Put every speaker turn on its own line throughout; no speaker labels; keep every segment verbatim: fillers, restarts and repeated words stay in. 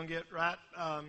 going to get right. Um,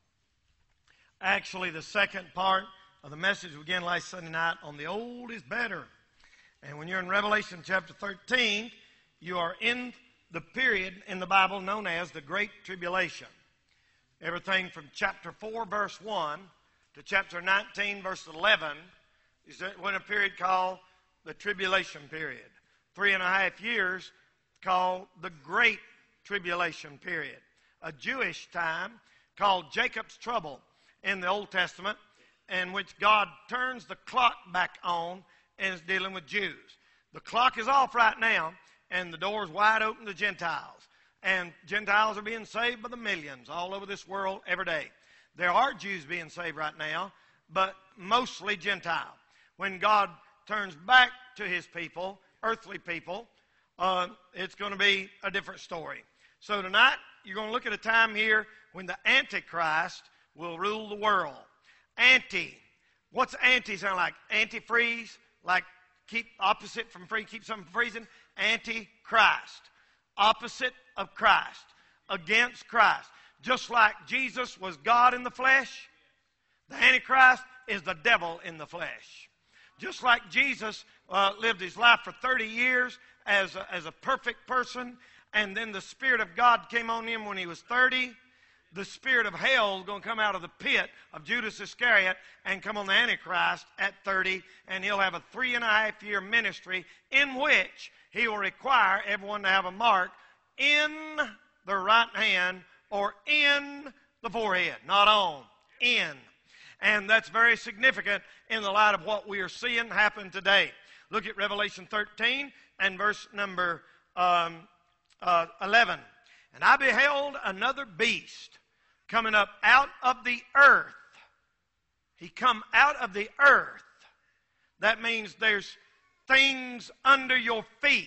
actually, the second part of the message we began last Sunday night on the old is better. And when you're in Revelation chapter thirteen, you are in the period in the Bible known as the Great Tribulation. Everything from chapter four, verse one, to chapter nineteen, verse eleven, is in a period called the Tribulation period. Three and a half years called the Great Tribulation period. A Jewish time called Jacob's Trouble in the Old Testament, in which God turns the clock back on and is dealing with Jews. The clock is off right now, and the door is wide open to Gentiles. And Gentiles are being saved by the millions all over this world every day. There are Jews being saved right now, but mostly Gentile. When God turns back to his people, earthly people, uh, it's going to be a different story. So tonight, you're going to look at a time here when the Antichrist will rule the world. Anti. What's anti sound like? Antifreeze? Like keep opposite from free, keep something from freezing? Antichrist. Opposite of Christ. Against Christ. Just like Jesus was God in the flesh, the Antichrist is the devil in the flesh. Just like Jesus uh, lived his life for thirty years as a, as a perfect person, and then the Spirit of God came on him when he was thirty, the spirit of hell is going to come out of the pit of Judas Iscariot and come on the Antichrist at thirty, and he'll have a three and a half year ministry in which he will require everyone to have a mark in the right hand or in the forehead, not on, in. And that's very significant in the light of what we are seeing happen today. Look at Revelation thirteen and verse number um, uh, eleven. And I beheld another beast coming up out of the earth. He come out of the earth. That means there's things under your feet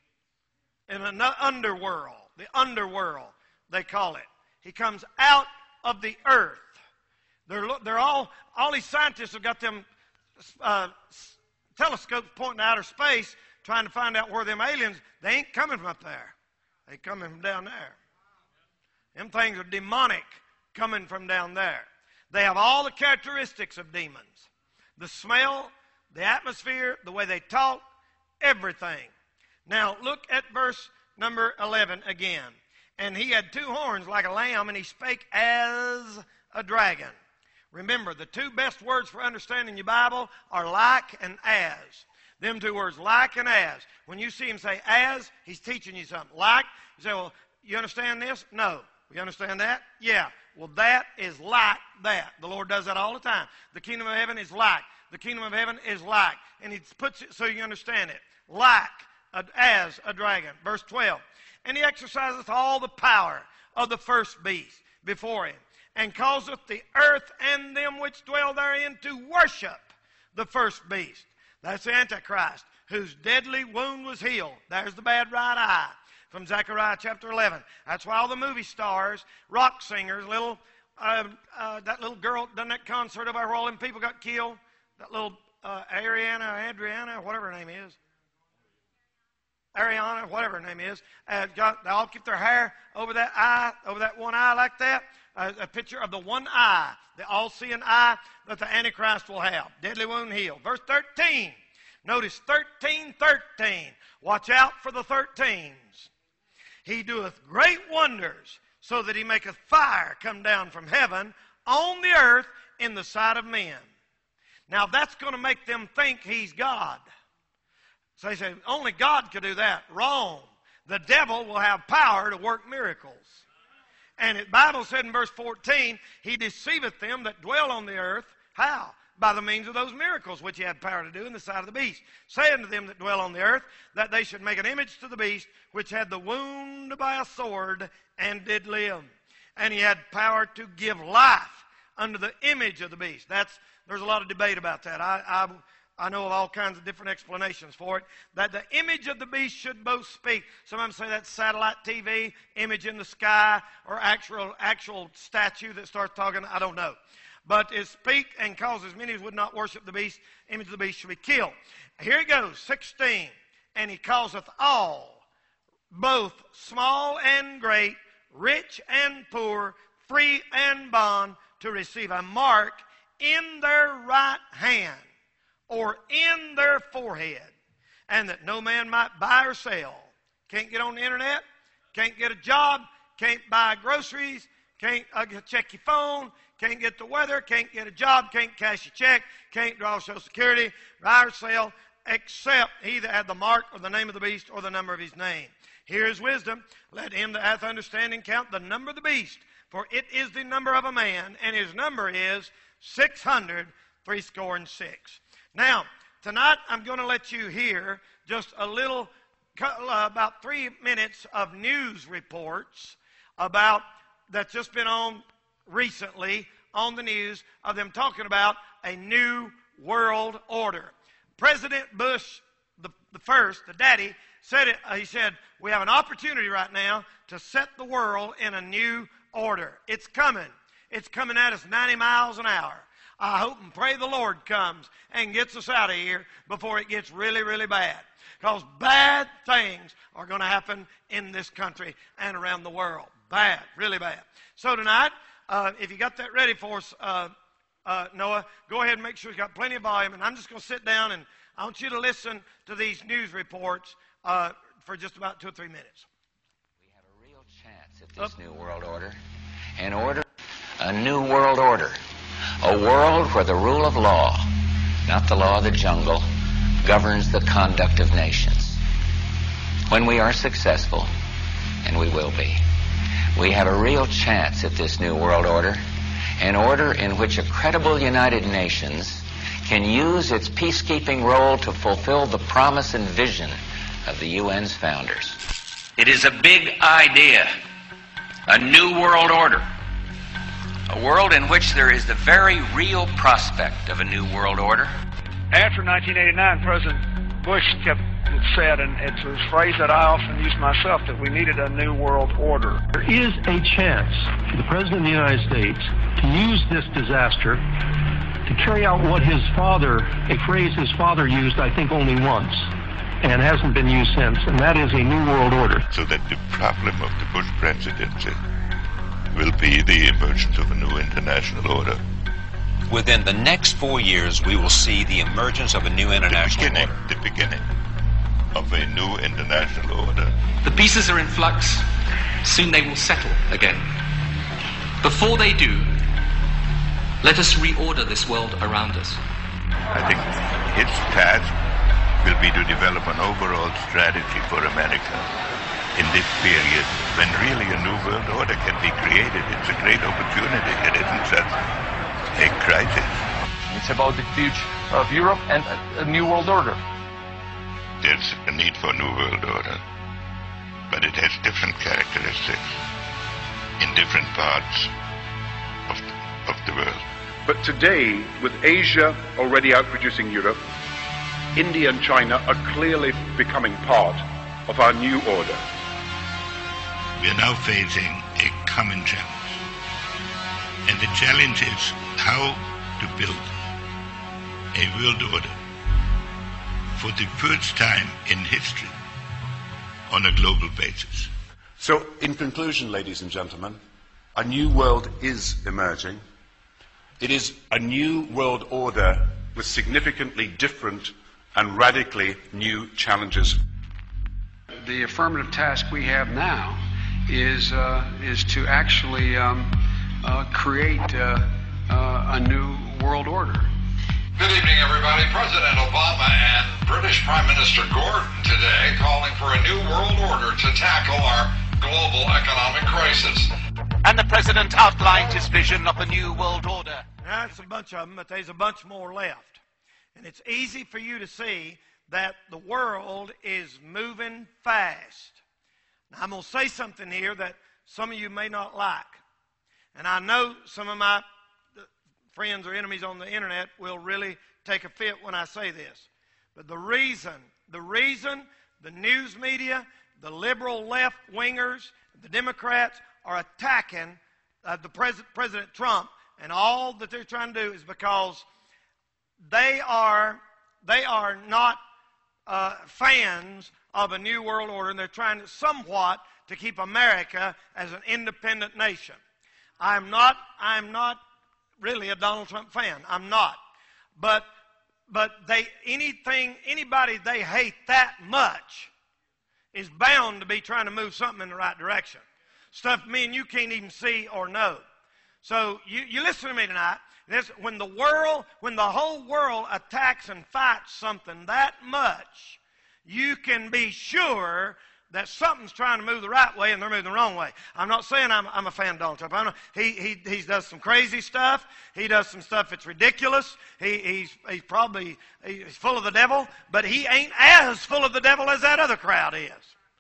in an underworld. The underworld, they call it. He comes out of the earth. They're, they're all, all these scientists have got them uh, telescopes pointing to outer space trying to find out where them aliens, they ain't coming from up there. They coming from down there. Them things are demonic coming from down there. They have all the characteristics of demons. The smell, the atmosphere, the way they talk, everything. Now look at verse number eleven again. And he had two horns like a lamb, and he spake as a dragon. Remember, the two best words for understanding your Bible are like and as. Them two words, like and as. When you see him say as, he's teaching you something. Like, you say, well, you understand this? No. You understand that? Yeah. Well, that is like that. The Lord does that all the time. The kingdom of heaven is like. The kingdom of heaven is like. And he puts it so you understand it. Like, as a dragon. Verse twelve. And he exerciseth all the power of the first beast before him, and causeth the earth and them which dwell therein to worship the first beast. That's the Antichrist, whose deadly wound was healed. There's the bad right eye from Zechariah chapter eleven. That's why all the movie stars, rock singers, little uh, uh, that little girl done that concert over where all them people got killed. That little uh, Ariana, Adriana, whatever her name is. Ariana, whatever her name is, uh, got, they all keep their hair over that eye, over that one eye like that. Uh, a picture of the one eye, the all-seeing eye that the Antichrist will have. Deadly wound healed. Verse thirteen. Notice thirteen, thirteen. Watch out for the thirteens. He doeth great wonders, so that he maketh fire come down from heaven on the earth in the sight of men. Now that's going to make them think he's God. So they say, only God could do that. Wrong. The devil will have power to work miracles. And the Bible said in verse fourteen, he deceiveth them that dwell on the earth. How? By the means of those miracles which he had power to do in the sight of the beast. Saying to them that dwell on the earth, that they should make an image to the beast, which had the wound by a sword, and did live. And he had power to give life unto the image of the beast. That's, there's a lot of debate about that. I, I I know of all kinds of different explanations for it. That the image of the beast should both speak. Some of them say that's satellite T V, image in the sky, or actual actual statue that starts talking. I don't know. But it speak and cause as many as would not worship the beast, image of the beast should be killed. Here it goes, sixteen. And he causeth all, both small and great, rich and poor, free and bond, to receive a mark in their right hand or in their forehead, and that no man might buy or sell. Can't get on the internet, can't get a job, can't buy groceries, can't uh, check your phone, can't get the weather, can't get a job, can't cash a check, can't draw Social Security, buy or sell, except he that had the mark or the name of the beast or the number of his name. Here is wisdom. Let him that hath understanding count the number of the beast, for it is the number of a man, and his number is six hundred threescore and six. Now, tonight I'm going to let you hear just a little, uh, about three minutes of news reports about that's just been on recently on the news of them talking about a new world order. President Bush, the, the first, the daddy, said it. Uh, he said, we have an opportunity right now to set the world in a new order. It's coming. It's coming at us ninety miles an hour. I hope and pray the Lord comes and gets us out of here before it gets really, really bad. Because bad things are going to happen in this country and around the world. Bad, really bad. So tonight, uh, if you got that ready for us, uh, uh, Noah, go ahead and make sure you got plenty of volume. And I'm just going to sit down and I want you to listen to these news reports uh, for just about two or three minutes.
We have a real chance at this Up. new world order. An order, a new world order. A world where the rule of law, not the law of the jungle, governs the conduct of nations. When we are successful, and we will be, we have a real chance at this new world order, an order in which a credible United Nations can use its peacekeeping role to fulfill the promise and vision of the U N's founders.
It is a big idea, a new world order, a world in which there is the very real prospect of a new world order.
After nineteen eighty-nine, President Bush kept said, and it's a phrase that I often use myself, that we needed a new world order.
There is a chance for the President of the United States to use this disaster to carry out what his father, a phrase his father used, I think, only once, and hasn't been used since, and that is a new world order.
So that the problem of the Bush presidency will be the emergence of a new international order.
Within the next four years, we will see the emergence of a new international
the beginning,
order.
The beginning of a new international order.
The pieces are in flux. Soon they will settle again. Before they do, let us reorder this world around us.
I think its task will be to develop an overall strategy for America in this period when really a new world order can be created. It's a great opportunity. It isn't just a crisis.
It's about the future of Europe and a new world order.
There's a need for a new world order, but it has different characteristics in different parts of the, of the world.
But today, with Asia already outproducing Europe, India and China are clearly becoming part of our new order.
We are now facing a common challenge. And the challenge is how to build a world order for the first time in history on a global basis.
So, in conclusion, ladies and gentlemen, a new world is emerging. It is a new world order with significantly different and radically new challenges.
The affirmative task we have now is uh, is to actually um, uh, create uh, uh, a new world order.
Good evening, everybody. President Obama and British Prime Minister Gordon today calling for a new world order to tackle our global economic crisis.
And the president outlined his vision of a new world order.
That's a bunch of them, but there's a bunch more left. And it's easy for you to see that the world is moving fast. Now, I'm going to say something here that some of you may not like. And I know some of my friends or enemies on the internet will really take a fit when I say this. But the reason, the reason the news media, the liberal left-wingers, the Democrats are attacking uh, the pres- President Trump and all that they're trying to do is because they are, they are not uh, fans of a new world order, and they're trying to somewhat to keep America as an independent nation. I'm not, I'm not really a Donald Trump fan. I'm not. But, but they, anything, anybody they hate that much is bound to be trying to move something in the right direction. Stuff me and you can't even see or know. So you, you listen to me tonight. This, when the world, when the whole world attacks and fights something that much, you can be sure that something's trying to move the right way and they're moving the wrong way. I'm not saying I'm, I'm a fan of Donald Trump. I'm not, he, he, he does some crazy stuff. He does some stuff that's ridiculous. He, he's, he's probably he's full of the devil, but he ain't as full of the devil as that other crowd is.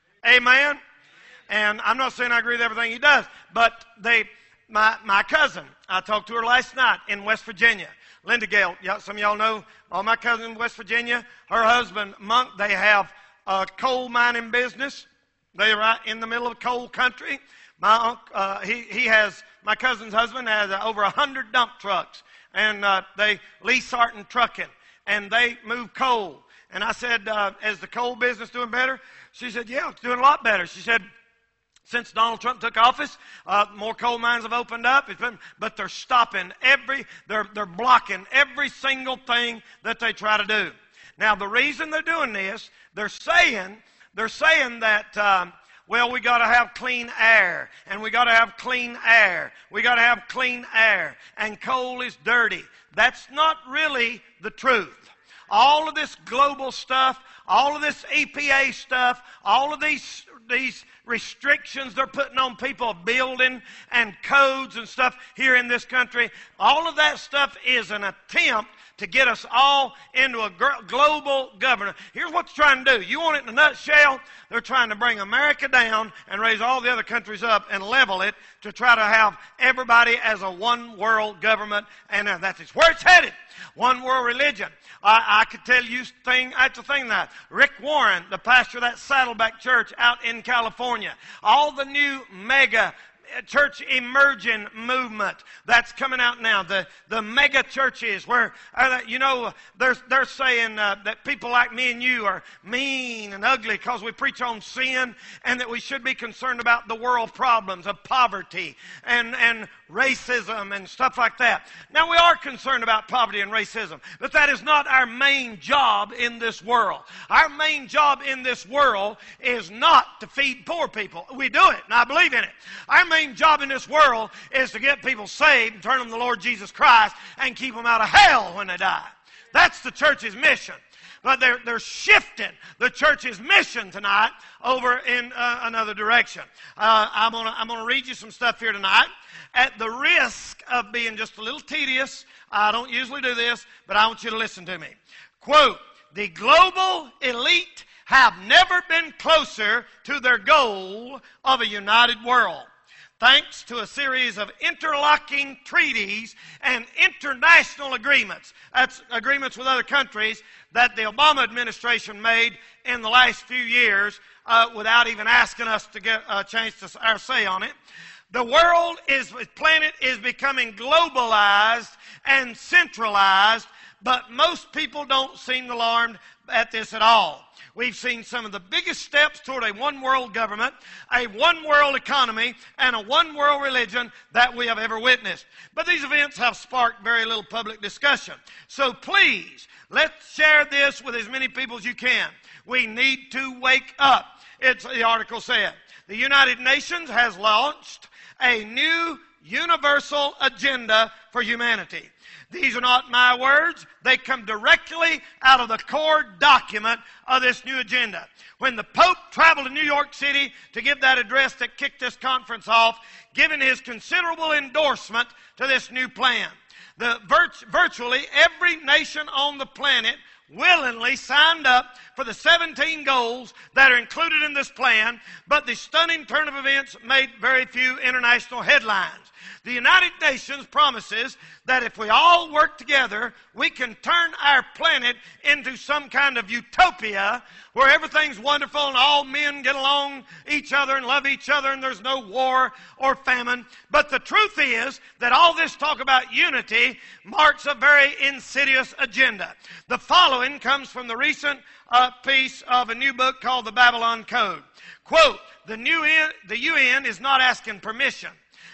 Amen? And I'm not saying I agree with everything he does, but they, my, my cousin, I talked to her last night in West Virginia. Linda Gale, some of y'all know all my cousins in West Virginia. Her husband, Monk, they have a coal mining business. They're right in the middle of coal country. My uncle, uh, he, he has, my cousin's husband has uh, over a hundred dump trucks. And uh, they lease Sarton Trucking. And they move coal. And I said, uh, is the coal business doing better? She said, yeah, it's doing a lot better. She said, since Donald Trump took office, uh, more coal mines have opened up, it's been, but they're stopping every, they're, they're blocking every single thing that they try to do. Now, the reason they're doing this, they're saying, they're saying that, um, well, we got to have clean air, and we got to have clean air. We got to have clean air, and coal is dirty. That's not really the truth. All of this global stuff, all of this E P A stuff, all of these these restrictions they're putting on people building and codes and stuff here in this country, all of that stuff is an attempt to get us all into a global government. Here's what they're trying to do. You want it in a nutshell? They're trying to bring America down and raise all the other countries up and level it to try to have everybody as a one world government, and that's where it's headed. One world religion. I, I could tell you thing after thing that. Rick Warren, the pastor of that Saddleback Church out in California, all the new mega church emerging movement that's coming out now, the, the mega churches where, uh, you know, they're, they're saying uh, that people like me and you are mean and ugly because we preach on sin, and that we should be concerned about the world problems of poverty and, and racism and stuff like that. Now, we are concerned about poverty and racism, but that is not our main job in this world. Our main job in this world is not to feed poor people. We do it, and I believe in it. Our main job in this world is to get people saved and turn them to the Lord Jesus Christ and keep them out of hell when they die. That's the church's mission. But they're, they're shifting the church's mission tonight over in uh, another direction. Uh, I'm going to I'm gonna read you some stuff here tonight. At the risk of being just a little tedious, I don't usually do this, but I want you to listen to me. Quote, the global elite have never been closer to their goal of a united world. Thanks to a series of interlocking treaties and international agreements, that's agreements with other countries that the Obama administration made in the last few years uh, without even asking us to get a chance to our say on it. The world is, the planet is becoming globalized and centralized, but most people don't seem alarmed at this at all. We've seen some of the biggest steps toward a one-world government, a one-world economy, and a one-world religion that we have ever witnessed. But these events have sparked very little public discussion. So please, let's share this with as many people as you can. We need to wake up. It's, the article said, the United Nations has launched a new universal agenda for humanity. These are not my words. They come directly out of the core document of this new agenda. When the Pope traveled to New York City to give that address that kicked this conference off, giving his considerable endorsement to this new plan, the virt- virtually every nation on the planet willingly signed up for the seventeen goals that are included in this plan, but the stunning turn of events made very few international headlines. The United Nations promises that if we all work together, we can turn our planet into some kind of utopia where everything's wonderful and all men get along each other and love each other and there's no war or famine. But the truth is that all this talk about unity marks a very insidious agenda. The following comes from the recent uh, piece of a new book called The Babylon Code. Quote, the, new in, the U N is not asking permission,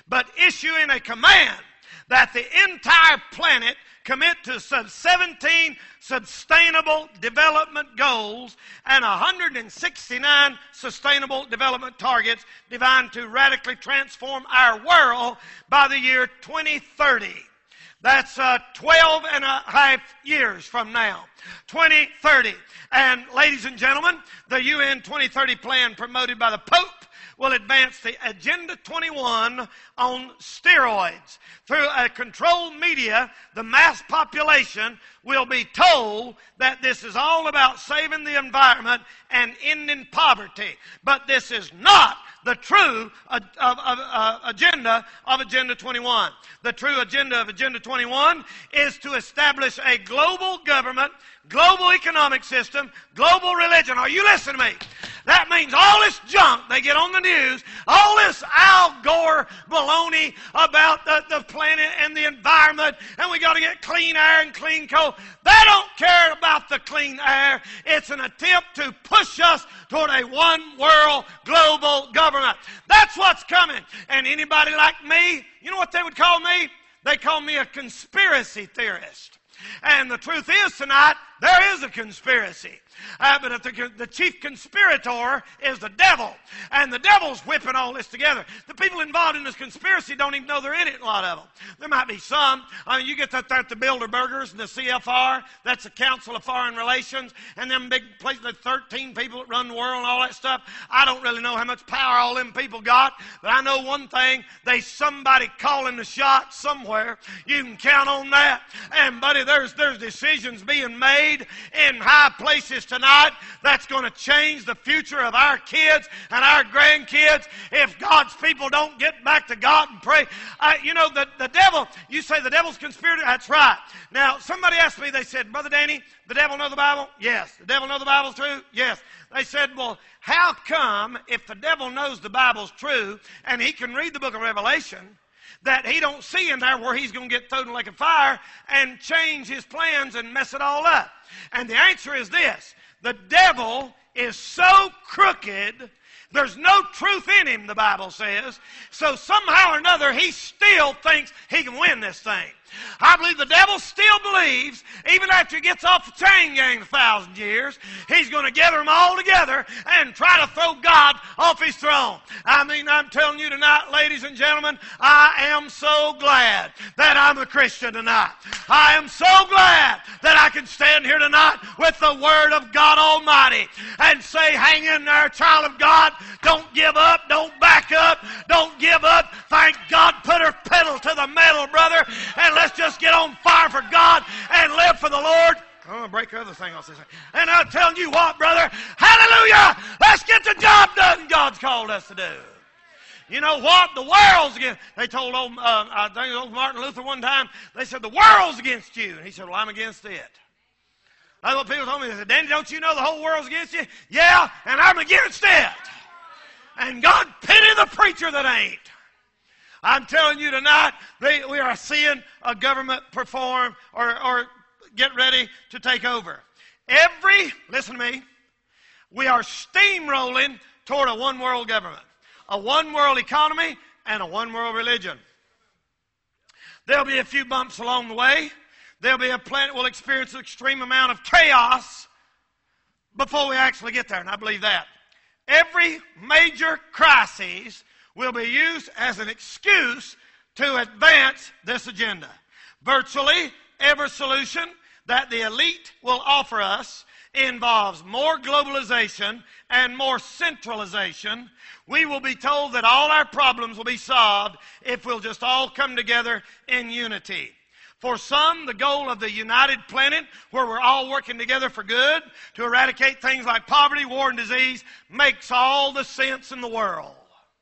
but issuing a command that the entire planet commit to seventeen sustainable development goals and one hundred sixty-nine sustainable development targets designed to radically transform our world by the year twenty thirty. That's uh, twelve and a half years from now, twenty thirty. And ladies and gentlemen, the U N twenty thirty plan promoted by the Pope will advance the Agenda twenty-one on steroids. Through a controlled media, the mass population will be told that this is all about saving the environment and ending poverty. But this is not the true uh, uh, uh, agenda of Agenda twenty-one. The true agenda of Agenda twenty-one is to establish a global government, global economic system, global religion. Are you listening to me? That means all this junk they get on the news, all this Al Gore baloney about the, the planet and the environment, and we got to get clean air and clean coal. They don't care about the clean air. It's an attempt to push us toward a one-world global government. That's what's coming. And anybody like me, you know what they would call me? They call me a conspiracy theorist. And the truth is tonight, there is a conspiracy. Uh, but the, the chief conspirator is the devil. And the devil's whipping all this together. The people involved in this conspiracy don't even know they're in it, a lot of them. There might be some. I mean, you get that there at the Bilderbergers and the C F R. That's the Council of Foreign Relations. And them big places, the thirteen people that run the world and all that stuff. I don't really know how much power all them people got. But I know one thing. There's somebody calling the shots somewhere. You can count on that. And, buddy, there's, there's decisions being made in high places tonight that's going to change the future of our kids and our grandkids if God's people don't get back to God and pray. Uh, you know, the, the devil, you say the devil's conspirator? That's right. Now, somebody asked me, they said, Brother Danny, the devil know the Bible? Yes. The devil know the Bible's true? Yes. They said, well, how come if the devil knows the Bible's true and he can read the book of Revelation, that he don't see in there where he's going to get thrown in the lake of fire and change his plans and mess it all up? And the answer is this. The devil is so crooked, there's no truth in him, the Bible says. So somehow or another, he still thinks he can win this thing. I believe the devil still believes, even after he gets off the chain gang a thousand years, he's going to gather them all together and try to throw God off his throne. I mean, I'm telling you tonight, ladies and gentlemen, I am so glad that I'm a Christian tonight. I am so glad that I can stand here tonight with the Word of God Almighty and say, hang in there, child of God. Don't give up. Don't back up. Don't give up. Thank God. Put her pedal to the metal, brother, and let's just get on fire for God and live for the Lord. I'm going to break the other thing I'll say. And I'm telling you what, brother, hallelujah, let's get the job done God's called us to do. You know what? The world's against. They told old, uh, I think it was old Martin Luther one time, they said, the world's against you. And he said, well, I'm against it. That's what people told me. They said, Danny, don't you know the whole world's against you? Yeah, and I'm against it. And God pity the preacher that ain't. I'm telling you tonight, they, we are seeing a government perform or, or get ready to take over. Every, listen to me, we are steamrolling toward a one-world government, a one-world economy, and a one-world religion. There'll be a few bumps along the way. There'll be a planet will experience an extreme amount of chaos before we actually get there, and I believe that. Every major crisis will be used as an excuse to advance this agenda. Virtually every solution that the elite will offer us involves more globalization and more centralization. We will be told that all our problems will be solved if we'll just all come together in unity. For some, the goal of the united planet, where we're all working together for good, to eradicate things like poverty, war, and disease, makes all the sense in the world.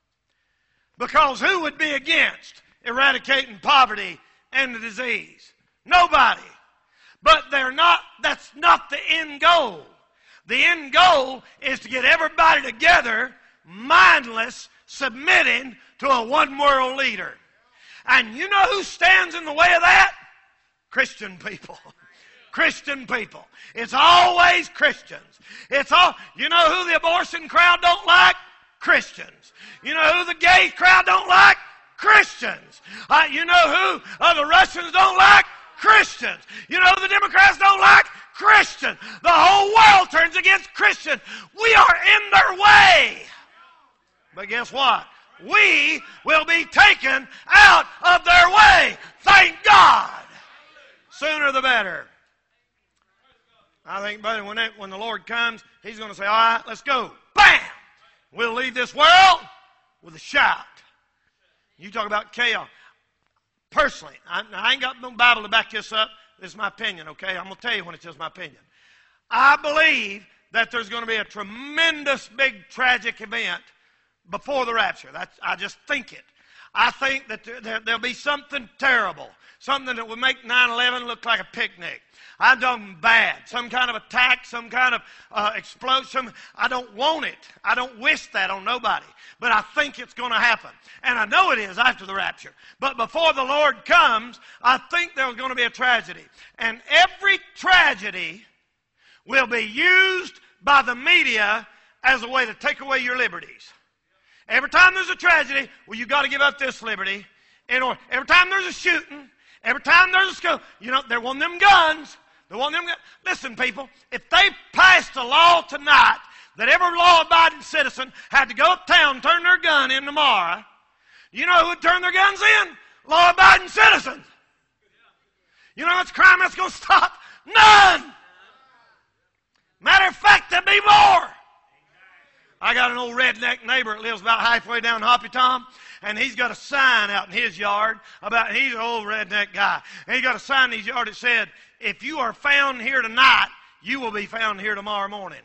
Because who would be against eradicating poverty and the disease? Nobody. But they're not, that's not the end goal. The end goal is to get everybody together, mindless, submitting to a one-world leader. And you know who stands in the way of that? Christian people. Christian people. It's always Christians. It's all, you know who the abortion crowd don't like? Christians. You know who the gay crowd don't like? Christians. Uh, you know who uh, the Russians don't like? Christians. You know who the Democrats don't like? Christians. The whole world turns against Christians. We are in their way. But guess what? We will be taken out of their way. Thank God. Sooner the better. I think, buddy, when, it, when the Lord comes, He's going to say, all right, let's go. Bam! We'll leave this world with a shout. You talk about chaos. Personally, I, I ain't got no Bible to back this up. This is my opinion, okay? I'm going to tell you when it's just my opinion. I believe that there's going to be a tremendous big tragic event before the rapture. That's, I just think it. I think that there, there, there'll be something terrible, something that would make nine eleven look like a picnic. I'm talking bad, some kind of attack, some kind of uh, explosion. I don't want it. I don't wish that on nobody. But I think it's going to happen. And I know it is after the rapture. But before the Lord comes, I think there's going to be a tragedy. And every tragedy will be used by the media as a way to take away your liberties. Every time there's a tragedy, well, you've got to give up this liberty. In order. Every time there's a shooting, every time there's a school, you know, they're wanting them guns. They want them. Listen, people, if they passed a law tonight that every law-abiding citizen had to go uptown and turn their gun in tomorrow, you know who would turn their guns in? Law-abiding citizens. You know what's crime that's going to stop? None. Matter of fact, there'd be more. I got an old redneck neighbor that lives about halfway down Hoppy Tom, and he's got a sign out in his yard about, he's an old redneck guy, and he got a sign in his yard that said, if you are found here tonight, you will be found here tomorrow morning.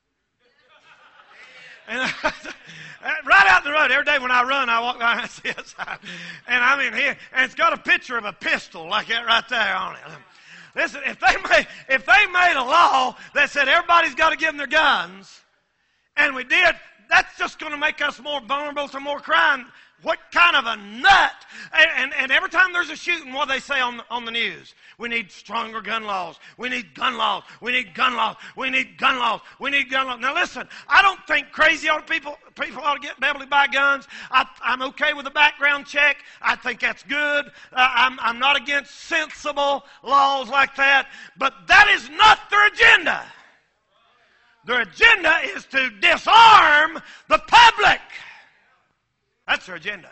And right out the road, every day when I run, I walk by and I see a sign. And I mean, here, and it's got a picture of a pistol like that right there on it. Listen, if they made, if they made a law that said everybody's got to give them their guns, and we did, that's just going to make us more vulnerable to more crime. What kind of a nut? And, and, and every time there's a shooting, what do they say on, on the news? We need stronger gun laws. We need gun laws. We need gun laws. We need gun laws. We need gun laws. Now listen, I don't think crazy ought to people, people ought to get, be able to buy guns. I, I'm okay with a background check. I think that's good. Uh, I'm, I'm not against sensible laws like that. But that is not their agenda. Their agenda is to disarm the public. That's their agenda.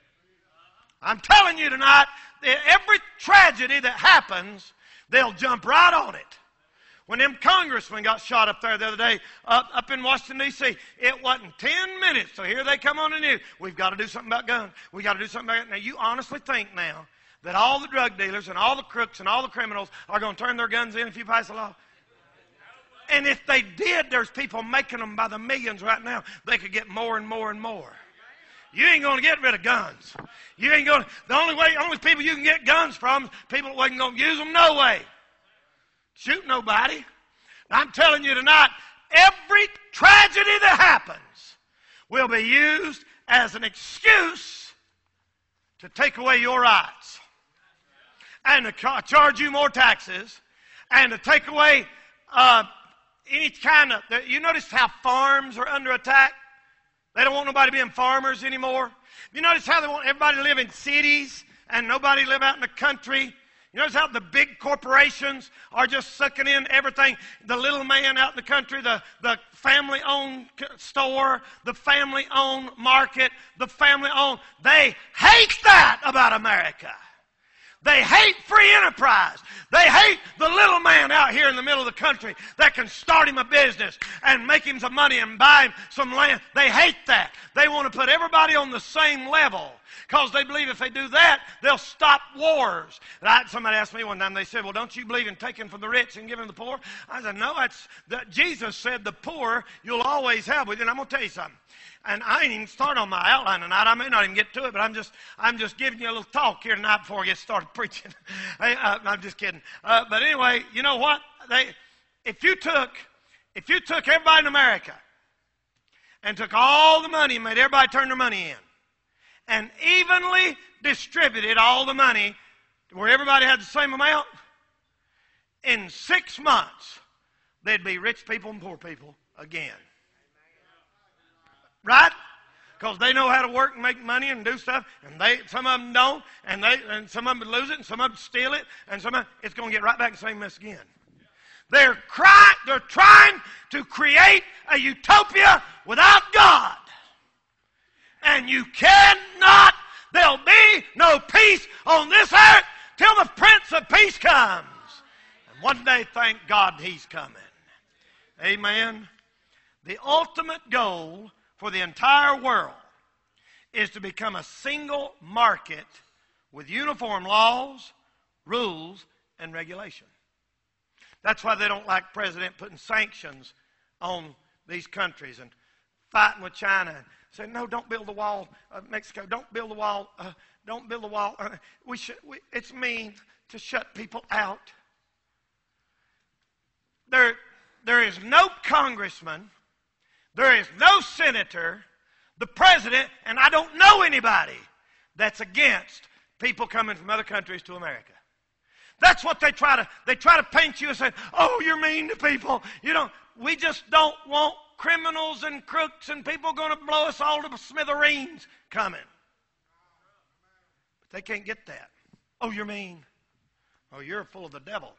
I'm telling you tonight, every tragedy that happens, they'll jump right on it. When them congressmen got shot up there the other day, up, up in Washington, D C, it wasn't ten minutes. So here they come on the news. We've got to do something about guns. We've got to do something about it. Now, you honestly think now that all the drug dealers and all the crooks and all the criminals are going to turn their guns in if you pass a law? And if they did, there's people making them by the millions right now. They could get more and more and more. You ain't going to get rid of guns. You ain't going to, the only way, only people you can get guns from is people that wasn't going to use them no way. Shoot nobody. I'm telling you tonight, every tragedy that happens will be used as an excuse to take away your rights and to ca- charge you more taxes and to take away uh, any kind of, you notice how farms are under attack? They don't want nobody being farmers anymore. You notice how they want everybody to live in cities and nobody live out in the country? You notice how the big corporations are just sucking in everything. The little man out in the country, the, the family-owned store, the family-owned market, the family-owned. They hate that about America. They hate free enterprise. They hate the little man out here in the middle of the country that can start him a business and make him some money and buy him some land. They hate that. They want to put everybody on the same level because they believe if they do that, they'll stop wars. And I, somebody asked me one time, they said, well, don't you believe in taking from the rich and giving to the poor? I said, no, that's, that Jesus said the poor you'll always have with you. And I'm going to tell you something. And I ain't even started on my outline tonight. I may not even get to it, but I'm just I'm just giving you a little talk here tonight before I get started preaching. Hey, uh, I'm just kidding. Uh, but anyway, you know what? They, if you took if you took everybody in America and took all the money and made everybody turn their money in, and evenly distributed all the money where everybody had the same amount, in six months there'd be rich people and poor people again. Right? because they know how to work and make money and do stuff, and they some of them don't, and they and some of them lose it, and some of them steal it, and some of them, it's going to get right back in the same mess again. They're crying, they're trying to create a utopia without God. And you cannot, there'll be no peace on this earth till the Prince of Peace comes. And one day, thank God, He's coming. Amen. The ultimate goal for the entire world is to become a single market with uniform laws, rules, and regulation. That's why they don't like the president putting sanctions on these countries and fighting with China and saying, no, don't build the wall, uh, Mexico, don't build the wall, uh, don't build the wall. Uh, we should, we, it's mean to shut people out. There, there is no congressman, there is no senator, the president, and I don't know anybody that's against people coming from other countries to America. That's what they try to, they try to paint you and say, oh, you're mean to people. You know, we just don't want criminals and crooks and people going to blow us all to smithereens coming. But they can't get that. Oh, you're mean. Oh, you're full of the devil.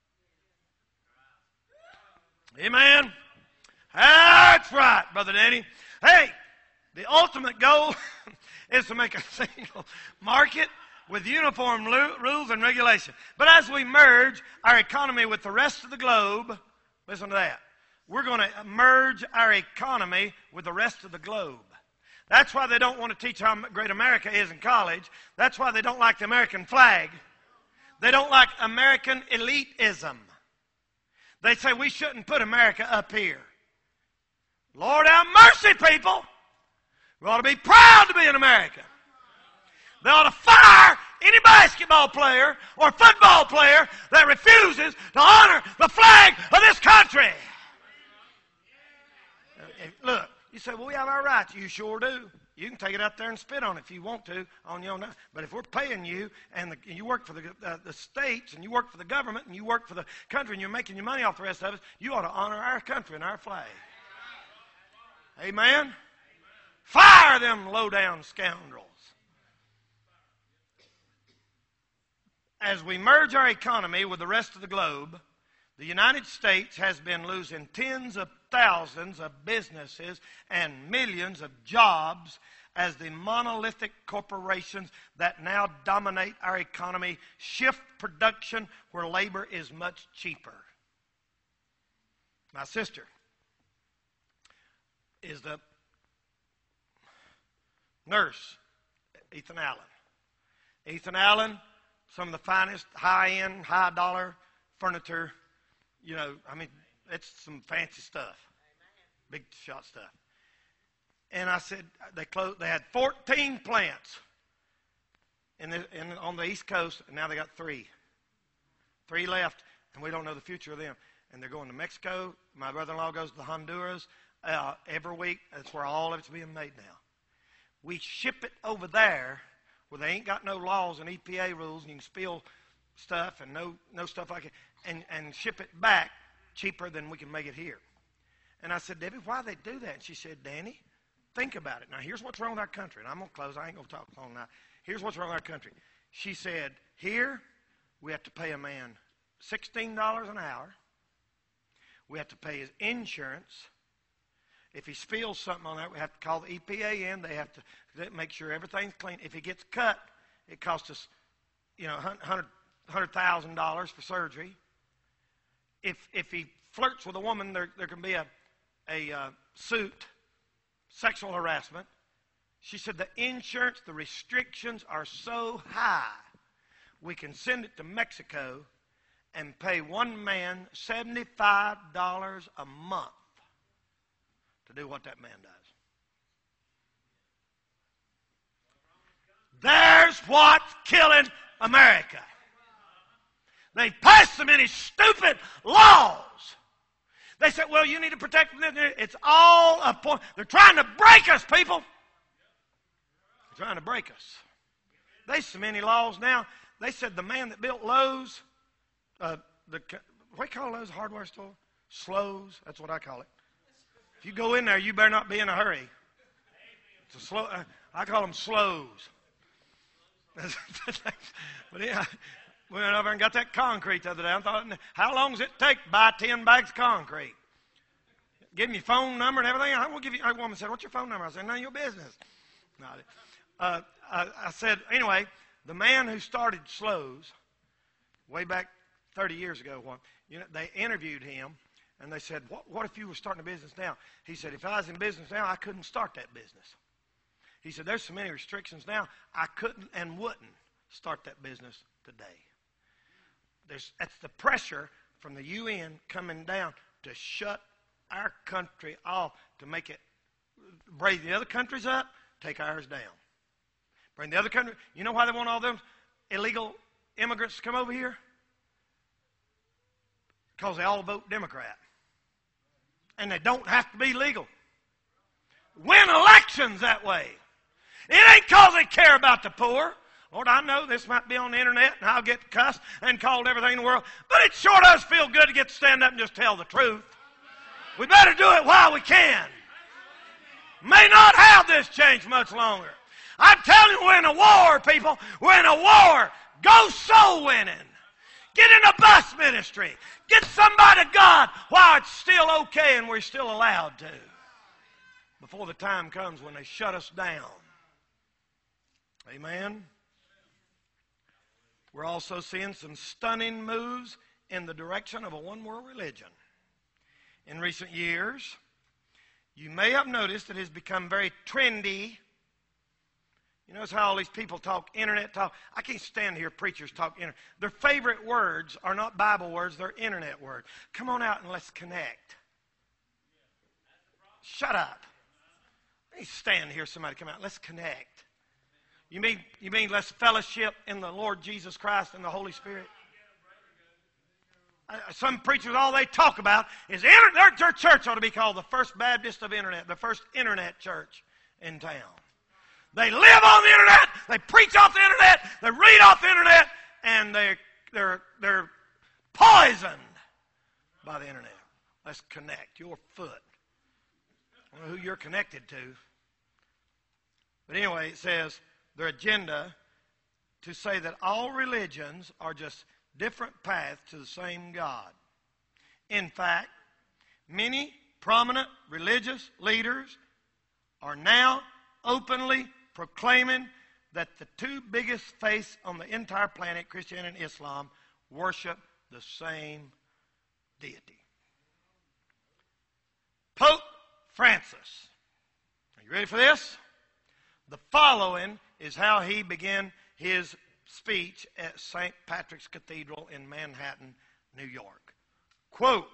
Amen. That's right, Brother Danny. Hey, the ultimate goal is to make a single market with uniform rules and regulation. But as we merge our economy with the rest of the globe, listen to that. We're going to merge our economy with the rest of the globe. That's why they don't want to teach how great America is in college. That's why they don't like the American flag. They don't like American elitism. They say we shouldn't put America up here. Lord have mercy, people. We ought to be proud to be an American. They ought to fire any basketball player or football player that refuses to honor the flag of this country. Look, you say, well, we have our rights. You sure do. You can take it out there and spit on it if you want to on your own. But if we're paying you and the, you work for the, uh, the states and you work for the government and you work for the country and you're making your money off the rest of us, you ought to honor our country and our flag. Amen? Fire them low-down scoundrels. As we merge our economy with the rest of the globe, the United States has been losing tens of thousands of businesses and millions of jobs as the monolithic corporations that now dominate our economy shift production where labor is much cheaper. My sister is the nurse, Ethan Allen. Ethan Allen, some of the finest high-end, high-dollar furniture. You know, I mean, it's some fancy stuff, big shot stuff. And I said they closed. They had fourteen plants in the, in, on the East Coast, and now they got three, three left, and we don't know the future of them. And they're going to Mexico. My brother-in-law goes to Honduras uh, every week. That's where all of it's being made now. We ship it over there where they ain't got no laws and E P A rules, and you can spill stuff and no no stuff like it, and, and ship it back cheaper than we can make it here. And I said, Debbie, why they do that? And she said, Danny, think about it. Now, here's what's wrong with our country. And I'm going to close. I ain't going to talk long now. Here's what's wrong with our country. She said, here we have to pay a man sixteen dollars an hour. We have to pay his insurance. If he spills something on that, we have to call the E P A in. They have to make sure everything's clean. If he gets cut, it costs us, you know, one hundred thousand dollars for surgery. If if he flirts with a woman, there there can be a a uh, suit, sexual harassment. She said the insurance, the restrictions are so high, we can send it to Mexico and pay one man seventy-five dollars a month to do what that man does. There's what's killing America. They passed so many stupid laws. They said, well, you need to protect them. It's all a point. They're trying to break us, people. They're trying to break us. There's so many laws now. They said the man that built Lowe's, uh, the what do you call Lowe's hardware store? Slows. That's what I call it. If you go in there, you better not be in a hurry. It's a slow. Uh, I call them slows. But yeah, we went over and got that concrete the other day. I thought, how long does it take to buy ten bags of concrete? Give me your phone number and everything. I will give you. A woman said, "What's your phone number?" I said, "None of your business." No, uh, I, I said, anyway, the man who started Slows way back thirty years ago, you know, they interviewed him and they said, what, what if you were starting a business now? He said, if I was in business now, I couldn't start that business. He said, there's so many restrictions now, I couldn't and wouldn't start that business today. There's, that's the pressure from the U N coming down to shut our country off, to make it, bring the other countries up, take ours down. Bring the other country. You know why they want all them illegal immigrants to come over here? Because they all vote Democrat. And they don't have to be legal. Win elections that way. It ain't because they care about the poor. Lord, I know this might be on the internet and I'll get cussed and called everything in the world, but it sure does feel good to get to stand up and just tell the truth. We better do it while we can. May not have this change much longer. I'm telling you, we're in a war, people. We're in a war. Go soul winning. Get in a bus ministry. Get somebody to God while it's still okay and we're still allowed to. Before the time comes when they shut us down. Amen. We're also seeing some stunning moves in the direction of a one-world religion. In recent years, you may have noticed it has become very trendy. You notice how all these people talk internet talk? I can't stand to hear preachers talk internet. Their favorite words are not Bible words, they're internet words. Come on out and let's connect. Shut up. I can't stand to hear somebody come out. Let's connect. You mean, you mean let's fellowship in the Lord Jesus Christ and the Holy Spirit? Uh, some preachers, all they talk about is inter- their, their church ought to be called the First Baptist of Internet, the first internet church in town. They live on the internet, they preach off the internet, they read off the internet, and they, they're, they're poisoned by the internet. Let's connect your foot. I don't know who you're connected to. But anyway, it says their agenda to say that all religions are just different paths to the same God. In fact, many prominent religious leaders are now openly proclaiming that the two biggest faiths on the entire planet, Christianity and Islam, worship the same deity. Pope Francis. Are you ready for this? The following is how he began his speech at Saint Patrick's Cathedral in Manhattan, New York. Quote,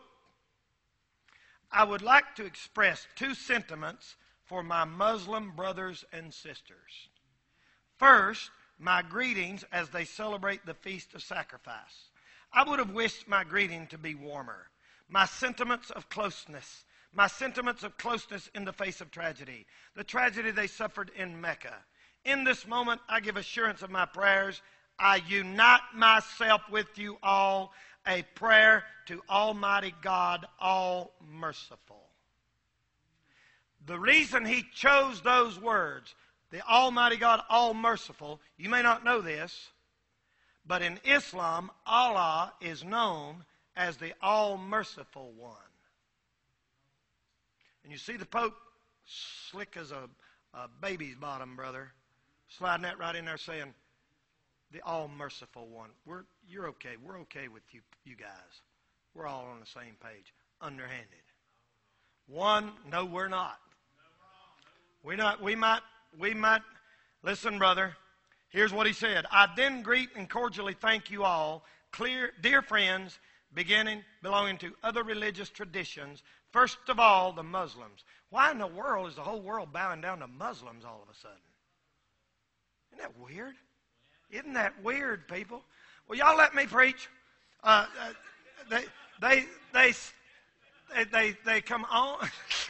I would like to express two sentiments for my Muslim brothers and sisters. First, my greetings as they celebrate the Feast of Sacrifice. I would have wished my greeting to be warmer. My sentiments of closeness, my sentiments of closeness in the face of tragedy, the tragedy they suffered in Mecca. In this moment, I give assurance of my prayers. I unite myself with you all, a prayer to Almighty God, all merciful. The reason he chose those words, the Almighty God, all merciful, you may not know this, but in Islam, Allah is known as the all merciful one. And you see the Pope slick as a, a baby's bottom, brother, sliding that right in there saying, the all-merciful one. We're, you're okay. We're okay with you, you guys. We're all on the same page. Underhanded. One, no, we're not. We're not. We might, we might, listen, brother, here's what he said. I then greet and cordially thank you all, clear, dear friends, beginning, belonging to other religious traditions. First of all, the Muslims. Why in the world is the whole world bowing down to Muslims all of a sudden? Isn't that weird? Isn't that weird, people? Well, y'all let me preach. Uh, uh, they, they, they, they, they, they come on.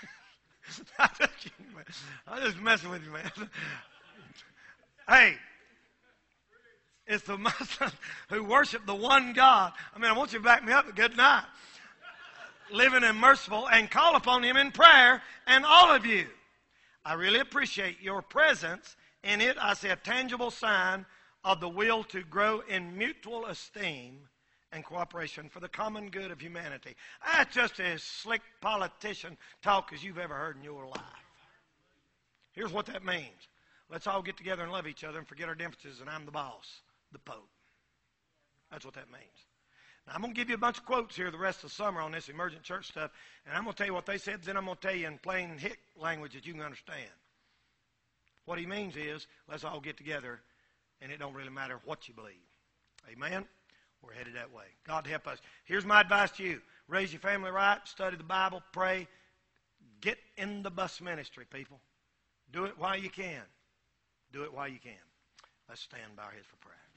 I'm just messing with you, man. Hey, it's the Muslims who worship the one God. I mean, I want you to back me up. Good night. Living in merciful and call upon Him in prayer, and all of you. I really appreciate your presence in it. I see a tangible sign of the will to grow in mutual esteem and cooperation for the common good of humanity. That's just as slick politician talk as you've ever heard in your life. Here's what that means. Let's all get together and love each other and forget our differences, and I'm the boss, the Pope. That's what that means. Now, I'm going to give you a bunch of quotes here the rest of the summer on this emergent church stuff, and I'm going to tell you what they said, then I'm going to tell you in plain hick language that you can understand. What he means is, let's all get together, and it don't really matter what you believe. Amen? We're headed that way. God help us. Here's my advice to you. Raise your family right, study the Bible, pray. Get in the bus ministry, people. Do it while you can. Do it while you can. Let's stand by our heads for prayer.